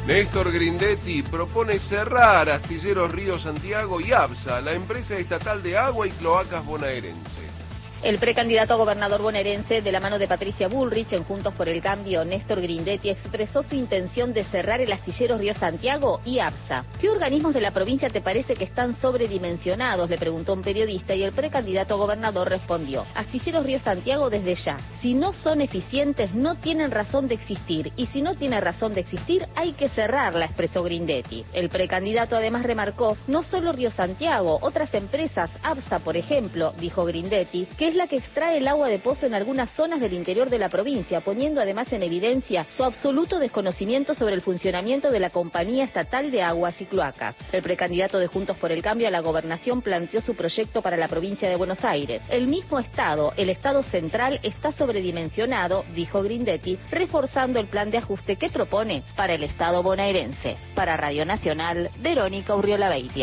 Néstor Grindetti propone cerrar Astilleros Río Santiago y ABSA, la empresa estatal de agua y cloacas bonaerense. El precandidato a gobernador bonaerense, de la mano de Patricia Bullrich en Juntos por el Cambio, Néstor Grindetti, expresó su intención de cerrar el Astilleros Río Santiago y ABSA. ¿Qué organismos de la provincia te parece que están sobredimensionados?, le preguntó un periodista, y el precandidato a gobernador respondió: Astilleros Río Santiago desde ya. Si no son eficientes, no tienen razón de existir, y si no tiene razón de existir, hay que cerrarla, expresó Grindetti. El precandidato además remarcó: no solo Río Santiago, otras empresas, ABSA por ejemplo, dijo Grindetti, que es la que extrae el agua de pozo en algunas zonas del interior de la provincia, poniendo además en evidencia su absoluto desconocimiento sobre el funcionamiento de la Compañía Estatal de Aguas y Cloacas. El precandidato de Juntos por el Cambio a la gobernación planteó su proyecto para la provincia de Buenos Aires. El mismo Estado, el Estado central, está sobredimensionado, dijo Grindetti, reforzando el plan de ajuste que propone para el Estado bonaerense. Para Radio Nacional, Verónica Urriola Beitia.